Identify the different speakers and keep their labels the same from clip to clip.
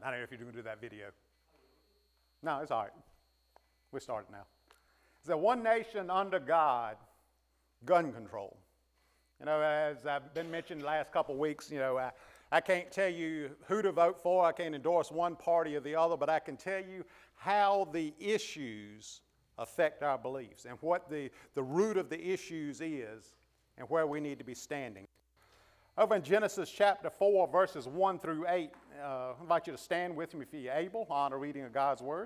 Speaker 1: I don't know if you're going to do that video. No, it's all right. We started now. It's a one nation under God, gun control. You know, as I've been mentioning the last couple of weeks, you know, I can't tell you who to vote for. I can't endorse one party or the other, but I can tell you how the issues affect our beliefs and what the root of the issues is and where we need to be standing. Over in Genesis chapter 4, verses 1 through 8, I invite you to stand with me if you're able. Honor reading of God's Word.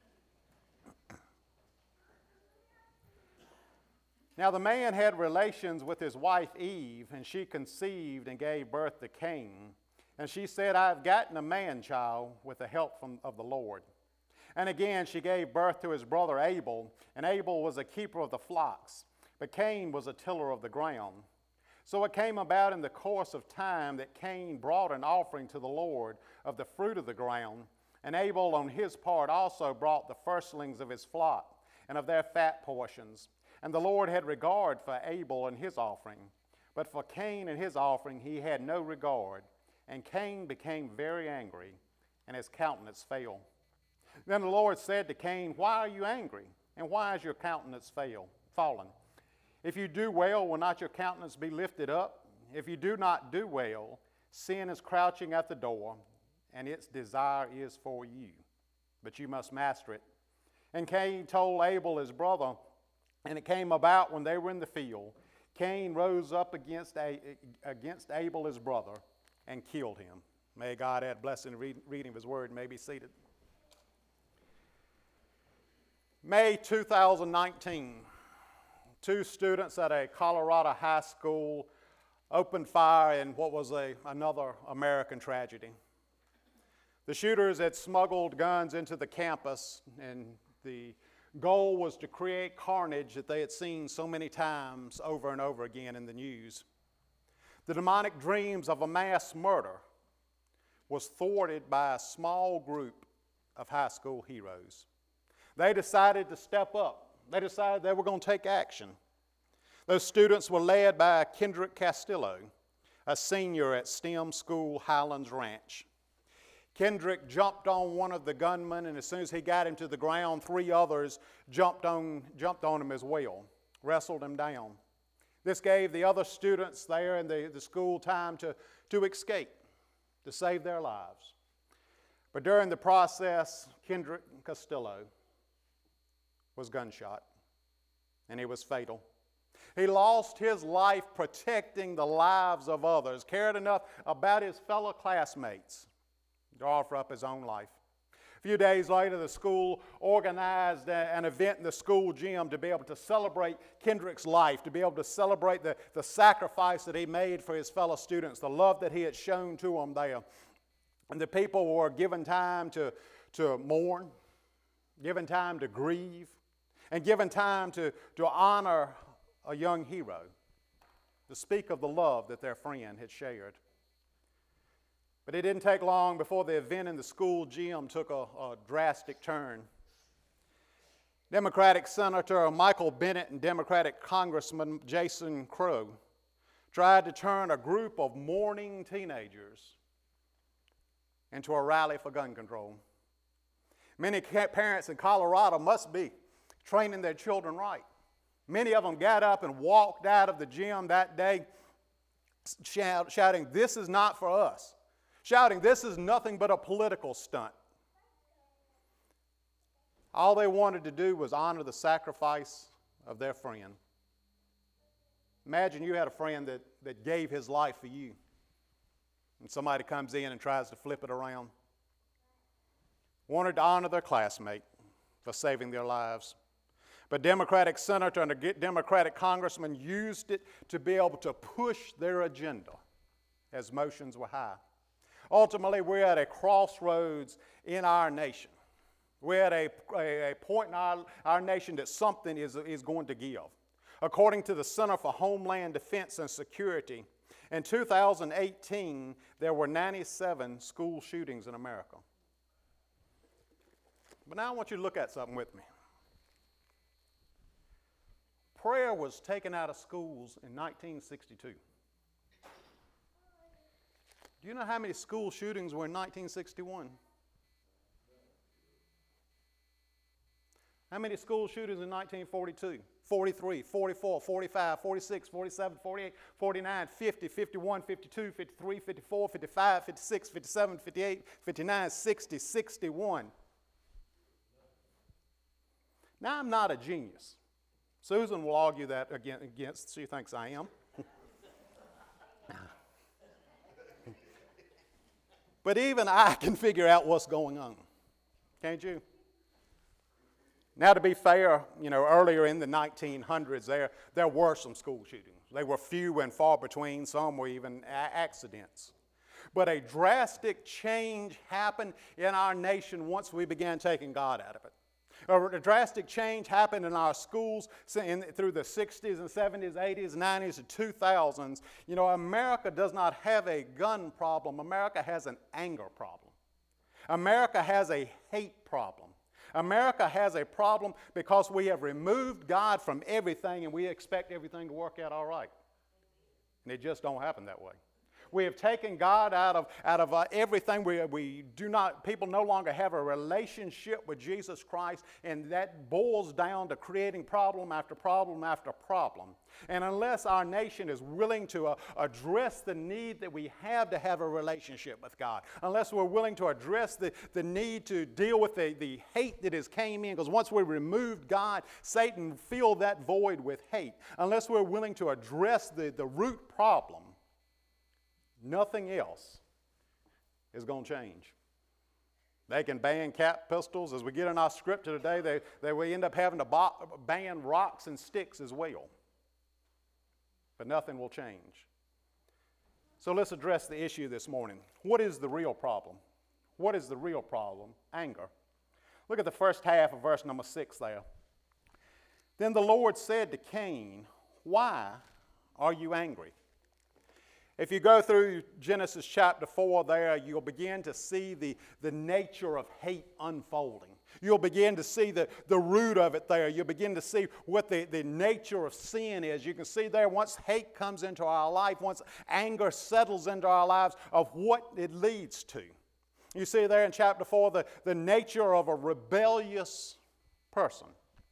Speaker 1: Now the man had relations with his wife Eve, and she conceived and gave birth to Cain. And she said, I have gotten a man-child with the help of the Lord. And again she gave birth to his brother Abel, and Abel was a keeper of the flocks, but Cain was a tiller of the ground. So it came about in the course of time that Cain brought an offering to the Lord of the fruit of the ground, and Abel on his part also brought the firstlings of his flock and of their fat portions. And the Lord had regard for Abel and his offering, but for Cain and his offering he had no regard. And Cain became very angry, and his countenance fell. Then the Lord said to Cain, why are you angry, and why is your countenance fallen? If you do well, will not your countenance be lifted up? If you do not do well, sin is crouching at the door, and its desire is for you, but you must master it. And Cain told Abel his brother, and it came about when they were in the field, Cain rose up against Abel his brother and killed him. May God add blessing reading of his word, and may be seated. May 2019, two students at a Colorado high school opened fire in what was another American tragedy. The shooters had smuggled guns into the campus, and the goal was to create carnage that they had seen so many times over and over again in the news. The demonic dreams of a mass murder was thwarted by a small group of high school heroes. They decided to step up. They decided they were going to take action. Those students were led by Kendrick Castillo, a senior at STEM School Highlands Ranch. Kendrick jumped on one of the gunmen, and as soon as he got him to the ground, three others jumped on him as well, wrestled him down. This gave the other students there in the school time to escape, to save their lives. But during the process, Kendrick Castillo was gunshot, and it was fatal. He lost his life protecting the lives of others, cared enough about his fellow classmates to offer up his own life. A few days later, the school organized an event in the school gym to be able to celebrate Kendrick's life, to be able to celebrate the sacrifice that he made for his fellow students, the love that he had shown to them there. And the people were given time to mourn, given time to grieve, and given time to honor a young hero, to speak of the love that their friend had shared. But it didn't take long before the event in the school gym took a drastic turn. Democratic Senator Michael Bennet and Democratic Congressman Jason Crow tried to turn a group of mourning teenagers into a rally for gun control. Many parents in Colorado must be training their children right. Many of them got up and walked out of the gym that day shouting, "This is not for us." Shouting, "This is nothing but a political stunt." All they wanted to do was honor the sacrifice of their friend. Imagine you had a friend that gave his life for you, and somebody comes in and tries to flip it around. Wanted to honor their classmate for saving their lives. But Democratic senator and a Democratic congressman used it to be able to push their agenda as motions were high. Ultimately, we're at a crossroads in our nation. We're at a point in our nation that something is going to give. According to the Center for Homeland Defense and Security, in 2018, there were 97 school shootings in America. But now I want you to look at something with me. Prayer was taken out of schools in 1962. Do you know how many school shootings were in 1961? How many school shootings in 1942? 43, 44, 45, 46, 47, 48, 49, 50, 51, 52, 53, 54, 55, 56, 57, 58, 59, 60, 61. Now, I'm not a genius. Susan will argue that against, she thinks I am. But even I can figure out what's going on. Can't you? Now, to be fair, earlier in the 1900s, there were some school shootings. They were few and far between. Some were even accidents. But a drastic change happened in our nation once we began taking God out of it. A drastic change happened in our schools through the 60s and 70s, 80s, 90s, and 2000s. America does not have a gun problem. America has an anger problem. America has a hate problem. America has a problem because we have removed God from everything and we expect everything to work out all right. And it just don't happen that way. We have taken God out of everything. People no longer have a relationship with Jesus Christ, and that boils down to creating problem after problem after problem. And unless our nation is willing to address the need that we have to have a relationship with God, unless we're willing to address the need to deal with the hate that has came in, because once we removed God, Satan filled that void with hate. Unless we're willing to address the root problem, nothing else is going to change. They can ban cap pistols. As we get in our scripture today, they will end up having to ban rocks and sticks as well. But nothing will change. So let's address the issue this morning. What is the real problem? What is the real problem? Anger. Look at the first half of verse number 6 there. Then the Lord said to Cain, "Why are you angry?" If you go through Genesis chapter 4 there, you'll begin to see the nature of hate unfolding. You'll begin to see the root of it there. You'll begin to see what the nature of sin is. You can see there once hate comes into our life, once anger settles into our lives, of what it leads to. You see there in chapter 4 the nature of a rebellious person.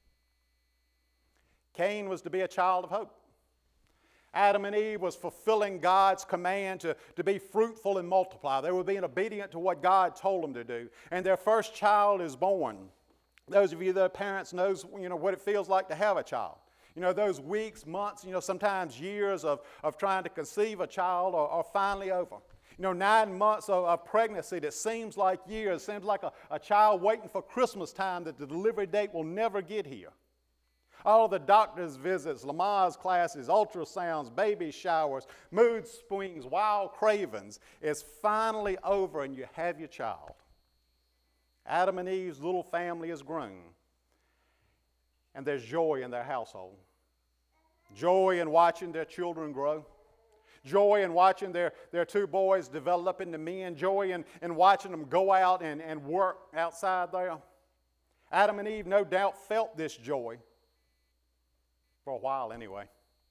Speaker 1: Cain was to be a child of hope. Adam and Eve was fulfilling God's command to be fruitful and multiply. They were being obedient to what God told them to do. And their first child is born. Those of you that are parents knows what it feels like to have a child. Those weeks, months, sometimes years of trying to conceive a child are finally over. 9 months of pregnancy that seems like years, seems like a child waiting for Christmas time that the delivery date will never get here. All the doctor's visits, Lamaze classes, ultrasounds, baby showers, mood swings, wild cravings is finally over and you have your child. Adam and Eve's little family has grown. And there's joy in their household. Joy in watching their children grow. Joy in watching their 2 boys develop into men. Joy in watching them go out and work outside there. Adam and Eve no doubt felt this joy. For a while anyway.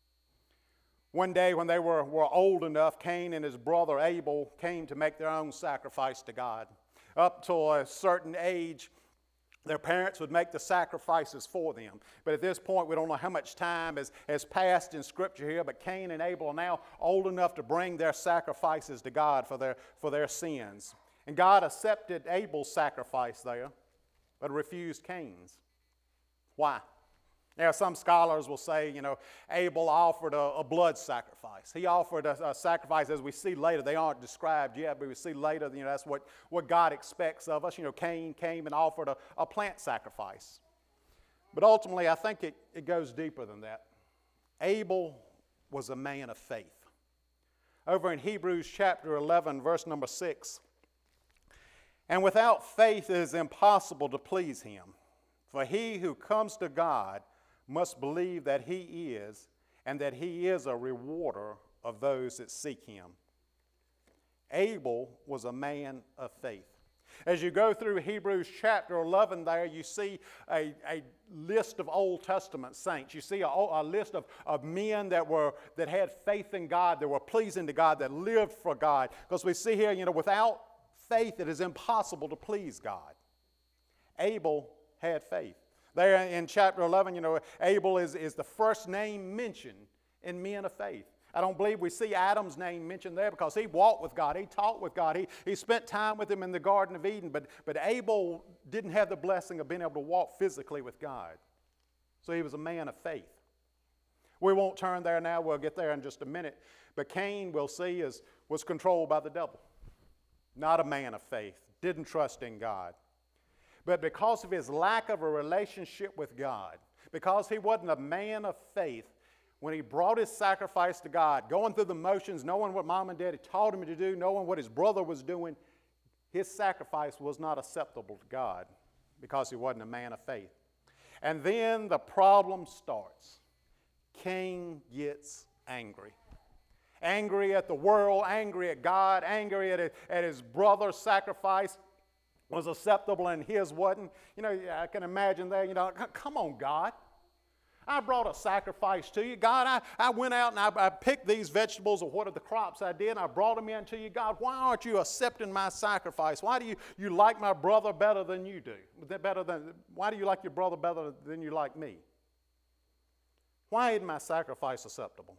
Speaker 1: One day when they were old enough, Cain and his brother Abel came to make their own sacrifice to God. Up to a certain age, their parents would make the sacrifices for them. But at this point, we don't know how much time has passed in Scripture here, but Cain and Abel are now old enough to bring their sacrifices to God for their sins. And God accepted Abel's sacrifice there, but refused Cain's. Why? Now, some scholars will say, Abel offered a blood sacrifice. He offered a sacrifice, as we see later. They aren't described yet, but we see later, that's what God expects of us. Cain came and offered a plant sacrifice. But ultimately, I think it goes deeper than that. Abel was a man of faith. Over in Hebrews chapter 11, verse number 6, "And without faith it is impossible to please him. For he who comes to God must believe that he is, and that he is a rewarder of those that seek him." Abel was a man of faith. As you go through Hebrews chapter 11 there, you see a list of Old Testament saints. You see a list of men that had faith in God, that were pleasing to God, that lived for God. Because we see here, without faith it is impossible to please God. Abel had faith. There in chapter 11, you know, Abel is the first name mentioned in men of faith. I don't believe we see Adam's name mentioned there because he walked with God. He talked with God. He spent time with him in the Garden of Eden. But Abel didn't have the blessing of being able to walk physically with God. So he was a man of faith. We won't turn there now. We'll get there in just a minute. But Cain, we'll see, was controlled by the devil. Not a man of faith. Didn't trust in God. But because of his lack of a relationship with God, because he wasn't a man of faith, when he brought his sacrifice to God, going through the motions, knowing what mom and daddy taught him to do, knowing what his brother was doing, his sacrifice was not acceptable to God because he wasn't a man of faith. And then the problem starts. Cain gets angry. Angry at the world, angry at God, angry at his brother's sacrifice was acceptable and his wasn't. You know, I can imagine there, you know, come on, God. I brought a sacrifice to you. God, I went out and I picked these vegetables or what are the crops I did, and I brought them in to you. God, why aren't you accepting my sacrifice? Why do you like my brother better than you do? Why do you like your brother better than you like me? Why isn't my sacrifice acceptable?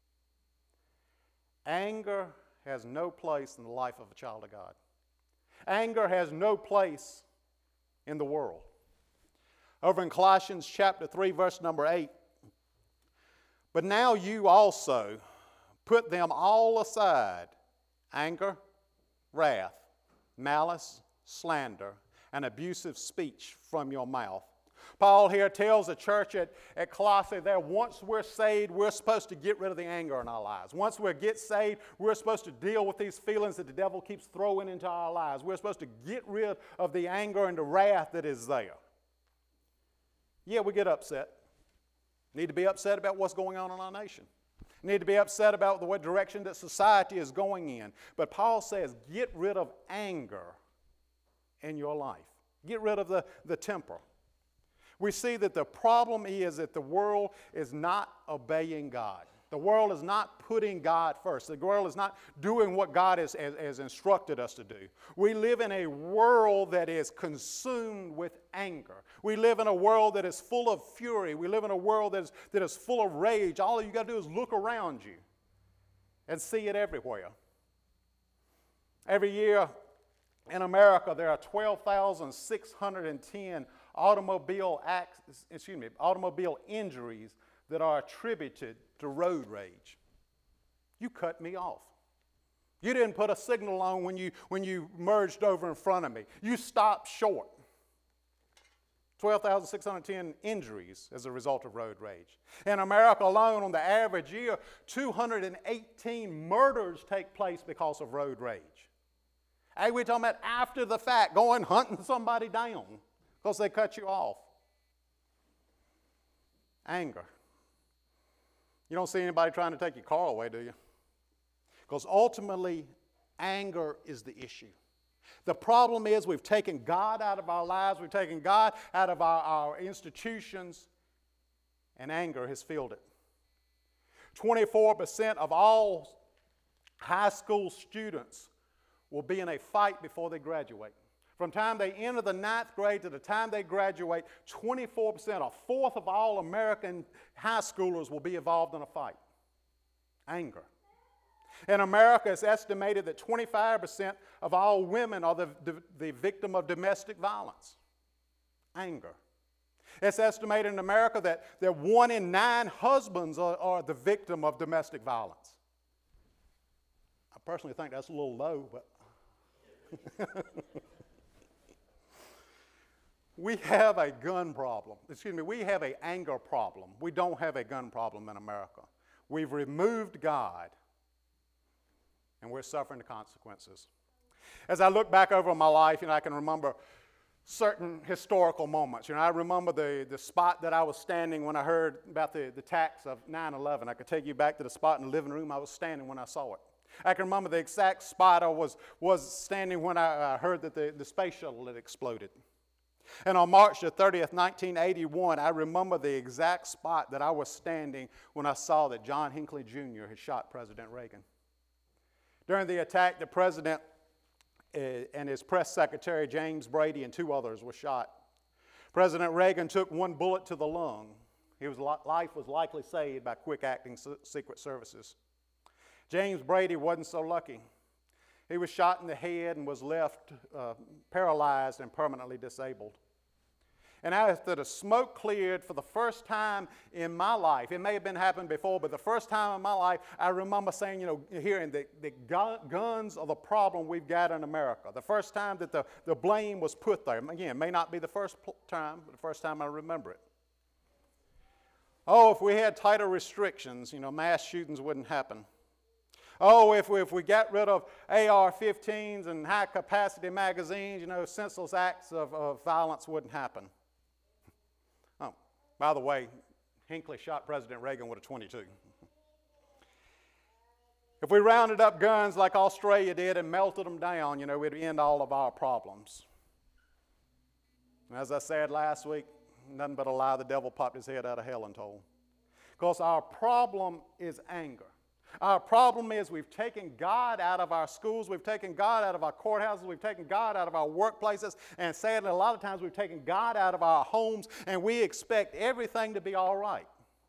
Speaker 1: Anger has no place in the life of a child of God. Anger has no place in the world. Over in Colossians chapter 3, verse number 8. But now you also put them all aside, anger, wrath, malice, slander, and abusive speech from your mouth. Paul here tells the church at Colossae there, once we're saved, we're supposed to get rid of the anger in our lives. Once we get saved, we're supposed to deal with these feelings that the devil keeps throwing into our lives. We're supposed to get rid of the anger and the wrath that is there. Yeah, we get upset. Need to be upset about what's going on in our nation. Need to be upset about the direction that society is going in. But Paul says, get rid of anger in your life. Get rid of the temper. We see that the problem is that the world is not obeying God. The world is not putting God first. The world is not doing what God has instructed us to do. We live in a world that is consumed with anger. We live in a world that is full of fury. We live in a world that is full of rage. All you got to do is look around you and see it everywhere. Every year in America, there are 12,610 automobile injuries that are attributed to road rage. You cut me off. You didn't put a signal on when you merged over in front of me. You stopped short. 12,610 injuries as a result of road rage. In America alone, on the average year, 218 murders take place because of road rage. Hey, we're talking about after the fact, going hunting somebody down because they cut you off. Anger. You don't see anybody trying to take your car away, do you? Because ultimately, anger is the issue. The problem is we've taken God out of our lives, we've taken God out of our institutions, and anger has filled it. 24% of all high school students will be in a fight before they graduate. From the time they enter the 9th grade to the time they graduate, 24%, a fourth of all American high schoolers will be involved in a fight. Anger. In America, it's estimated that 25% of all women are the victim of domestic violence. Anger. It's estimated in America that 1 in 9 husbands are the victim of domestic violence. I personally think that's a little low, but... We have a gun problem. We have an anger problem. We don't have a gun problem in America. We've removed God, and we're suffering the consequences. As I look back over my life, I can remember certain historical moments. I remember the spot that I was standing when I heard about the attacks of 9/11. I could take you back to the spot in the living room I was standing when I saw it. I can remember the exact spot I was standing when I heard that the space shuttle had exploded. And on March the 30th, 1981, I remember the exact spot that I was standing when I saw that John Hinckley Jr. had shot President Reagan. During the attack, the president and his press secretary, James Brady, and 2 others were shot. President Reagan took one bullet to the lung. Life was likely saved by quick-acting Secret Services. James Brady wasn't so lucky. He was shot in the head and was left paralyzed and permanently disabled. And after the smoke cleared for the first time in my life, it may have been happened before, but the first time in my life, I remember saying, hearing that guns are the problem we've got in America. The first time that the blame was put there. Again, it may not be the first time, but the first time I remember it. Oh, if we had tighter restrictions, mass shootings wouldn't happen. Oh, if we got rid of AR-15s and high-capacity magazines, senseless acts of violence wouldn't happen. Oh, by the way, Hinckley shot President Reagan with a .22. If we rounded up guns like Australia did and melted them down, we'd end all of our problems. And as I said last week, nothing but a lie, the devil popped his head out of hell and told. Because our problem is anger. Our problem is we've taken God out of our schools, we've taken God out of our courthouses, we've taken God out of our workplaces, and sadly, a lot of times we've taken God out of our homes, and we expect everything to be all right.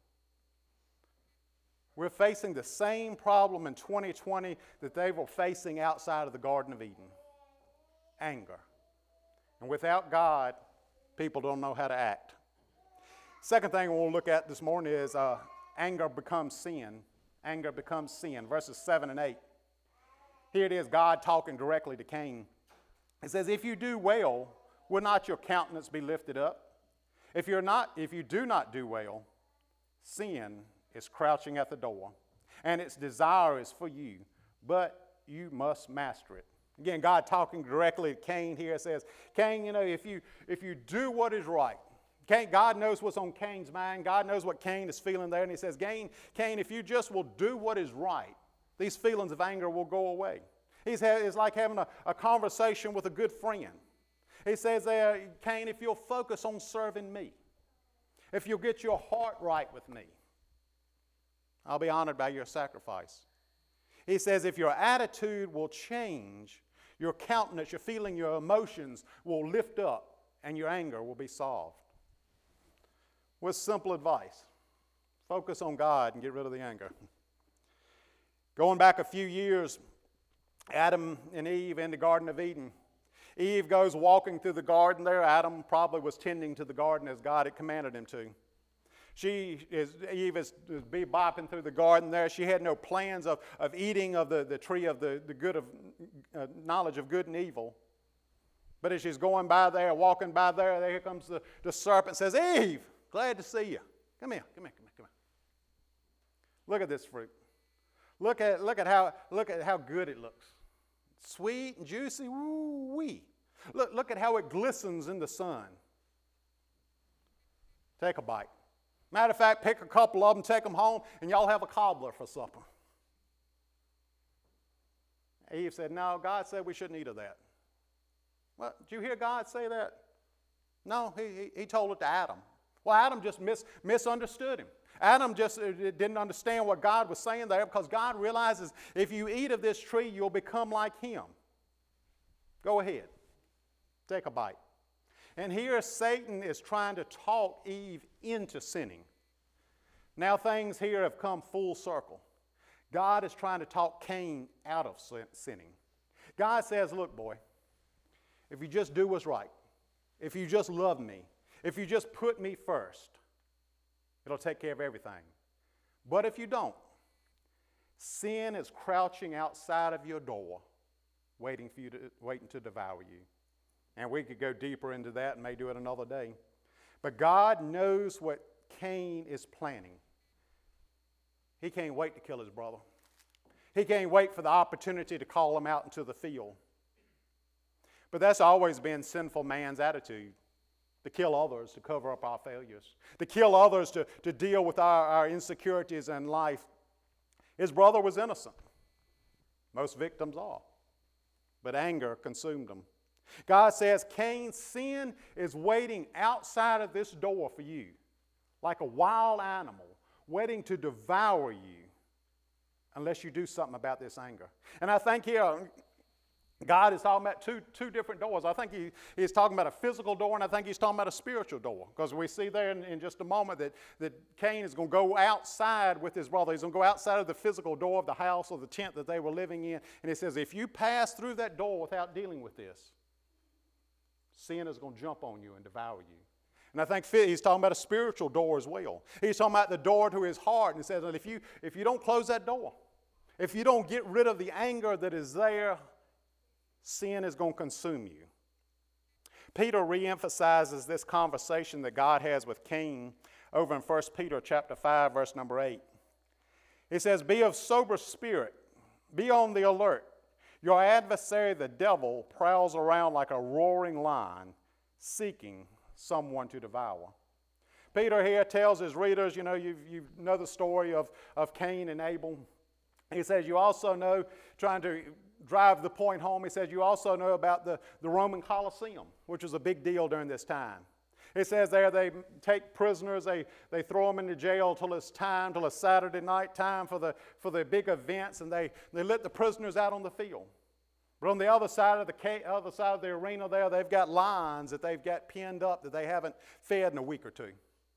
Speaker 1: We're facing the same problem in 2020 that they were facing outside of the Garden of Eden. Anger. And without God, people don't know how to act. Second thing we'll look at this morning is anger becomes sin. Anger becomes sin. Verses 7 and 8. Here it is, God talking directly to Cain. It says, if you do well, will not your countenance be lifted up? If you do not do well, sin is crouching at the door, and its desire is for you, but you must master it. Again, God talking directly to Cain here says, Cain, if you do what is right, God knows what's on Cain's mind. God knows what Cain is feeling there. And he says, Cain, if you just will do what is right, these feelings of anger will go away. It's like having a conversation with a good friend. He says there, Cain, if you'll focus on serving me, if you'll get your heart right with me, I'll be honored by your sacrifice. He says, if your attitude will change, your countenance, your feeling, your emotions will lift up, and your anger will be solved. With simple advice, focus on God and get rid of the anger. Going back a few years, Adam and Eve in the Garden of Eden. Eve goes walking through the garden there. Adam probably was tending to the garden as God had commanded him to. Eve is bebopping through the garden there. She had no plans of eating of the tree of the good of knowledge of good and evil. But as she's going by there, walking by there, here comes the serpent and says, Eve, glad to see you. Come here. Look at this fruit. Look at how good it looks. Sweet and juicy. Woo-wee. Look at how it glistens in the sun. Take a bite. Matter of fact, pick a couple of them, take them home, and y'all have a cobbler for supper. Eve said, no, God said we shouldn't eat of that. What? Did you hear God say that? No, he told it to Adam. Well, Adam just misunderstood him. Adam just didn't understand what God was saying there because God realizes if you eat of this tree, you'll become like him. Go ahead. Take a bite. And here Satan is trying to talk Eve into sinning. Now things here have come full circle. God is trying to talk Cain out of sinning. God says, look, boy, if you just do what's right, if you just love me, if you just put me first, it'll take care of everything. But if you don't, sin is crouching outside of your door, waiting to devour you. And we could go deeper into that and may do it another day. But God knows what Cain is planning. He can't wait to kill his brother. He can't wait for the opportunity to call him out into the field. But that's always been sinful man's attitude. To kill others, to cover up our failures. To kill others, to deal with our insecurities in life. His brother was innocent. Most victims are. But anger consumed him. God says, Cain's sin is waiting outside of this door for you, like a wild animal, waiting to devour you unless you do something about this anger. And I think here, God is talking about two different doors. I think he's talking about a physical door, and I think he's talking about a spiritual door. Because we see there in just a moment that Cain is going to go outside with his brother. He's going to go outside of the physical door of the house or the tent that they were living in. And it says, if you pass through that door without dealing with this, sin is going to jump on you and devour you. And I think he's talking about a spiritual door as well. He's talking about the door to his heart. And he says that if you don't close that door, if you don't get rid of the anger that is there, sin is going to consume you. Peter reemphasizes this conversation that God has with Cain over in 1 Peter chapter 5, verse number 8. He says, be of sober spirit, be on the alert. Your adversary, the devil, prowls around like a roaring lion, seeking someone to devour. Peter here tells his readers, you know the story of Cain and Abel. He says, you also know, trying to drive the point home, he says, you also know about the Roman Colosseum, which was a big deal during this time. It says there they take prisoners, they throw them into jail till it's Saturday night, time for the big events, and they let the prisoners out on the field. But on the other side of the arena there, they've got lions that they've got pinned up that they haven't fed in a week or two.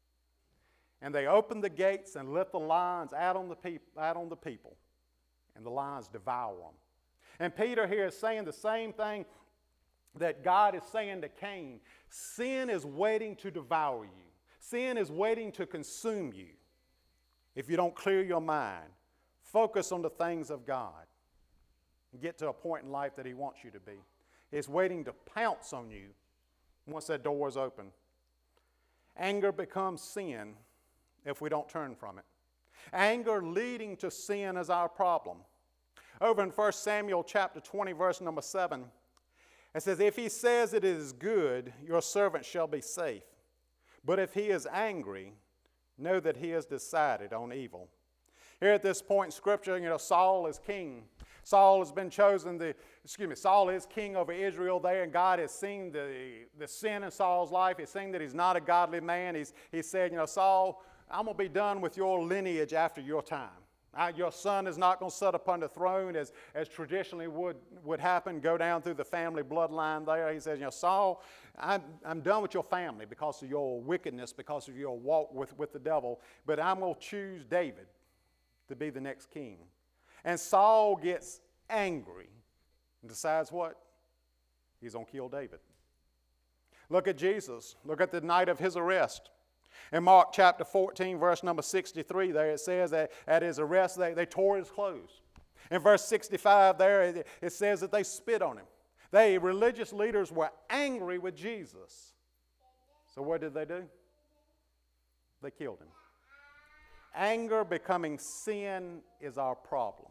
Speaker 1: And they open the gates and let the lions out on the people, and the lions devour them. And Peter here is saying the same thing that God is saying to Cain. Sin is waiting to devour you. Sin is waiting to consume you if you don't clear your mind. Focus on the things of God and get to a point in life that he wants you to be. It's waiting to pounce on you once that door is open. Anger becomes sin if we don't turn from it. Anger leading to sin is our problem. Over in 1 Samuel chapter 20, verse number 7, it says, if he says it is good, your servant shall be safe. But if he is angry, know that he has decided on evil. Here at this point in Scripture, Saul is king. Saul has been chosen, Saul is king over Israel there, and God has seen the sin in Saul's life. He's seen that he's not a godly man. He said, Saul, I'm going to be done with your lineage after your time. Your son is not going to sit upon the throne as traditionally would happen, go down through the family bloodline there. He says, Saul, I'm done with your family because of your wickedness, because of your walk with the devil, but I'm going to choose David to be the next king. And Saul gets angry and decides what? He's going to kill David. Look at Jesus. Look at the night of his arrest. In Mark chapter 14, verse number 63, there it says that at his arrest they tore his clothes. In verse 65 there it says that they spit on him. Religious leaders were angry with Jesus. So what did they do? They killed him. Anger becoming sin is our problem.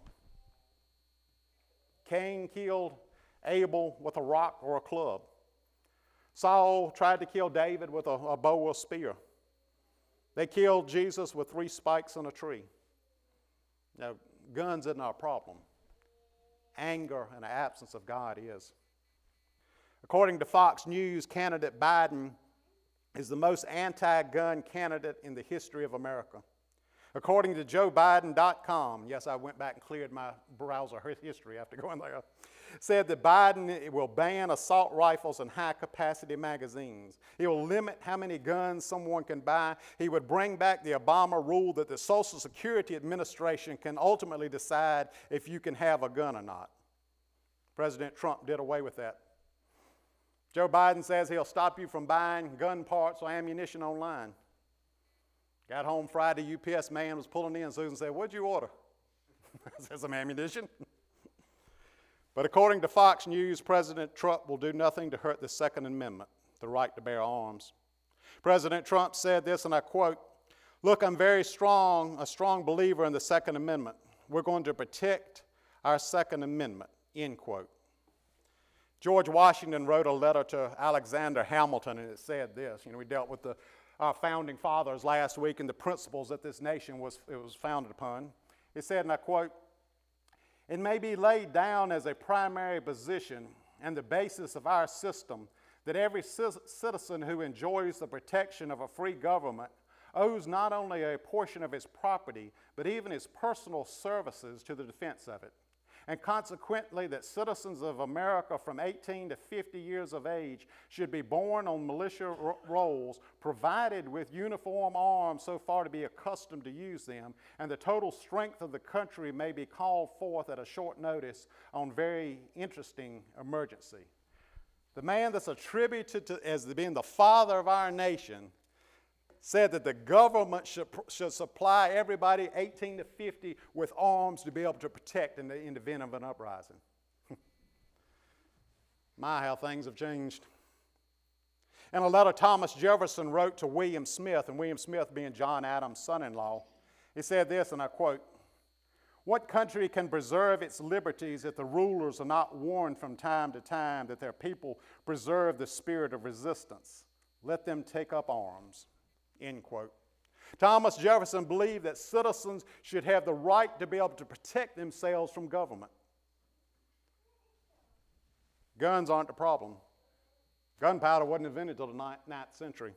Speaker 1: Cain killed Abel with a rock or a club. Saul tried to kill David with a bow or spear. They killed Jesus with 3 spikes on a tree. Now, guns isn't our problem. Anger and the absence of God is. According to Fox News, candidate Biden is the most anti-gun candidate in the history of America. According to JoeBiden.com, yes, I went back and cleared my browser history after going there, said that Biden will ban assault rifles and high-capacity magazines. He will limit how many guns someone can buy. He would bring back the Obama rule that the Social Security Administration can ultimately decide if you can have a gun or not. President Trump did away with that. Joe Biden says he'll stop you from buying gun parts or ammunition online. Got home Friday, UPS man was pulling in. Susan said, what'd you order? I said, some ammunition. But according to Fox News, President Trump will do nothing to hurt the Second Amendment, the right to bear arms. President Trump said this, and I quote, look, I'm a strong believer in the Second Amendment. We're going to protect our Second Amendment, end quote. George Washington wrote a letter to Alexander Hamilton, and it said this. We dealt with our founding fathers last week and the principles that this nation was founded upon. It said, and I quote, it may be laid down as a primary position and the basis of our system that every citizen who enjoys the protection of a free government owes not only a portion of his property, but even his personal services to the defense of it. and consequently that citizens of America from 18 to 50 years of age should be born on militia rolls, provided with uniform arms so far to be accustomed to use them, and the total strength of the country may be called forth at a short notice on very interesting emergency. The man that's attributed to as being the father of our nation said that the government should supply everybody 18 to 50 with arms to be able to protect in the event of an uprising. My, how things have changed. In a letter Thomas Jefferson wrote to William Smith, and William Smith being John Adams' son-in-law, he said this, and I quote, "What country can preserve its liberties if the rulers are not warned from time to time that their people preserve the spirit of resistance? Let them take up arms." End quote. Thomas Jefferson believed that citizens should have the right to be able to protect themselves from government. Guns aren't the problem. Gunpowder wasn't invented until the 9th century.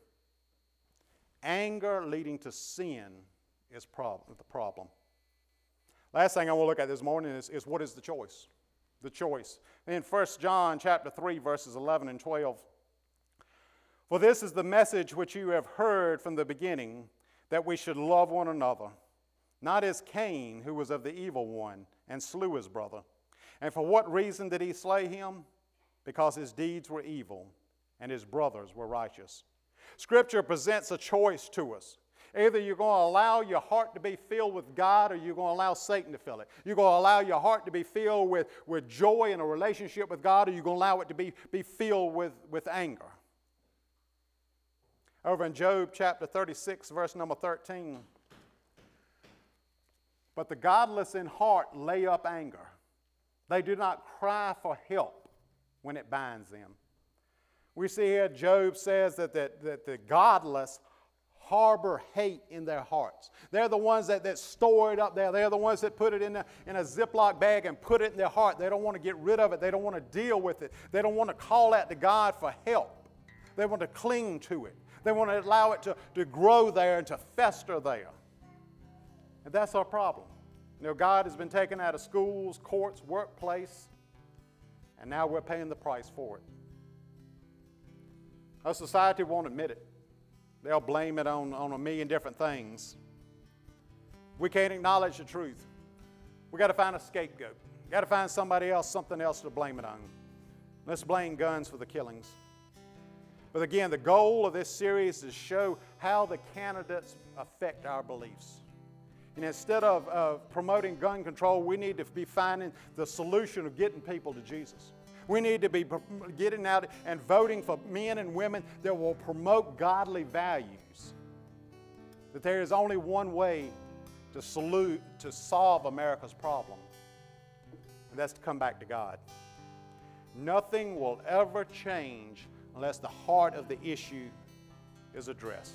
Speaker 1: Anger leading to sin is the problem. Last thing I want to look at this morning is what is the choice? The choice. In 1 John chapter 3, verses 11 and 12, "For this is the message which you have heard from the beginning, that we should love one another, not as Cain, who was of the evil one, and slew his brother. And for what reason did he slay him? Because his deeds were evil, and his brothers were righteous." Scripture presents a choice to us. Either you're going to allow your heart to be filled with God, or you're going to allow Satan to fill it. You're going to allow your heart to be filled with joy in a relationship with God, or you're going to allow it to be filled with anger. Over in Job chapter 36, verse number 13. "But the godless in heart lay up anger. They do not cry for help when it binds them." We see here Job says that the godless harbor hate in their hearts. They're the ones that store it up there. They're the ones that put it in a Ziploc bag and put it in their heart. They don't want to get rid of it. They don't want to deal with it. They don't want to call out to God for help. They want to cling to it. They want to allow it to grow there and to fester there. And that's our problem. You know, God has been taken out of schools, courts, workplace, and now we're paying the price for it. Our society won't admit it. They'll blame it on a million different things. We can't acknowledge the truth. We got to find a scapegoat. We got to find somebody else, something else to blame it on. Let's blame guns for the killings. But again, the goal of this series is to show how the candidates affect our beliefs. And instead of promoting gun control, we need to be finding the solution of getting people to Jesus. We need to be getting out and voting for men and women that will promote godly values. That there is only one way to solve America's problem, and that's to come back to God. Nothing will ever change unless the heart of the issue is addressed.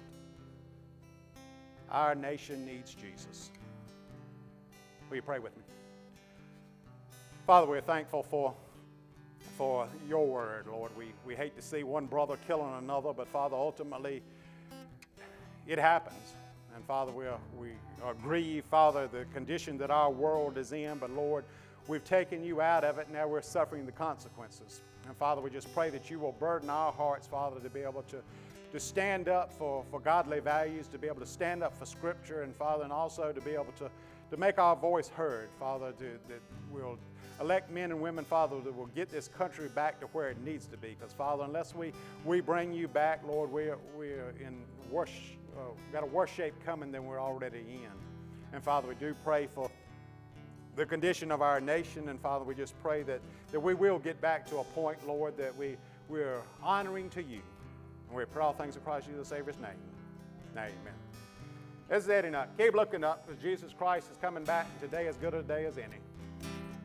Speaker 1: Our nation needs Jesus. Will you pray with me? Father, we're thankful for your word, Lord. We hate to see one brother killing another, but Father, ultimately, it happens. And Father, we are grieved, Father, the condition that our world is in, but Lord, we've taken you out of it, now we're suffering the consequences. And Father, we just pray that you will burden our hearts, Father, to be able to stand up for godly values, to be able to stand up for Scripture, and Father, and also to be able to make our voice heard, Father, that we'll elect men and women, Father, that will get this country back to where it needs to be. Because, Father, unless we bring you back, Lord, we're in worse, got a worse shape coming than we're already in. And, Father, we do pray for the condition of our nation, and Father, we just pray that we will get back to a point, Lord, that we're honoring to you. And we pray all things in Christ Jesus, the Savior's name. Amen. This is Eddie Nutt. Keep looking up, because Jesus Christ is coming back, and today is as good a day as any.